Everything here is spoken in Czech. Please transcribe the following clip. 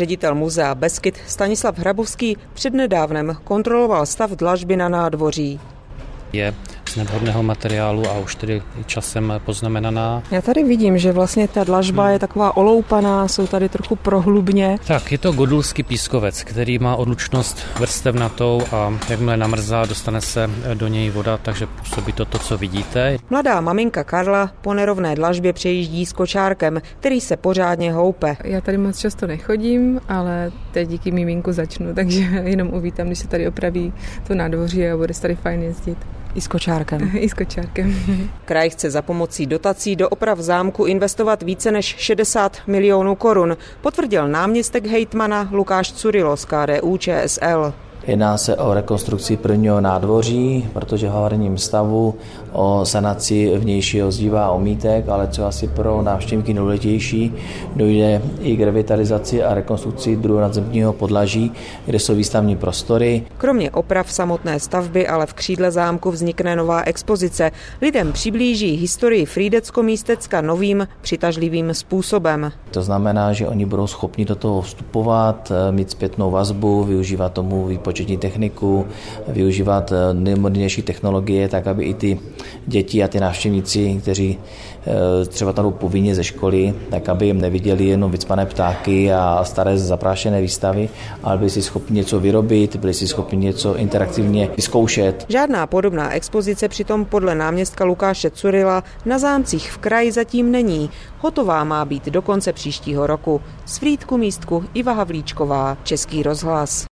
Ředitel muzea Beskyd Stanislav Hrabovský přednedávnem kontroloval stav dlažby na nádvoří. Je z nevhodného materiálu a už tedy časem poznamenaná. Já tady vidím, že vlastně ta dlažba je taková oloupaná, jsou tady trochu prohlubně. Tak, je to godulský pískovec, který má odlučnost vrstevnatou a jakmile namrzá, dostane se do něj voda, takže působí to, co vidíte. Mladá maminka Karla po nerovné dlažbě přejíždí s kočárkem, který se pořádně houpe. Já tady moc často nechodím, ale teď díky miminku začnu, takže jenom uvítám, když se tady opraví to nádvoří a bude se tady fajn jezdit. I s kočárkem. I s kočárkem. Kraj chce za pomocí dotací do oprav zámku investovat více než 60 milionů korun, potvrdil náměstek hejtmana Lukáš Curylo z KDU-ČSL. Jedná se o rekonstrukci prvního nádvoří, protože v havarijním stavu, o sanaci vnějšího zdiva a omítek, ale co asi pro návštěvníky nejdůležitější, dojde i k revitalizaci a rekonstrukci druhého nadzemního podlaží, kde jsou výstavní prostory. Kromě oprav samotné stavby ale v křídle zámku vznikne nová expozice. Lidem přiblíží historii Frýdecko-Místecka novým, přitažlivým způsobem. To znamená, že oni budou schopni do toho vstupovat, mít zpětnou vazbu, využívat tomu výpočetní techniku, využívat nejmodernější technologie, tak aby i ty děti a ty návštěvníci, kteří třeba tam jdou povinně ze školy, tak aby jim neviděli jenom vycpané ptáky a staré zaprášené výstavy, ale byli si schopni něco vyrobit, byli si schopni něco interaktivně vyzkoušet. Žádná podobná expozice přitom podle náměstka Lukáše Curyla na zámcích v kraji zatím není. Hotová má být do konce příštího roku. Z Frýdku-Místku Iva Havlíčková, Český rozhlas.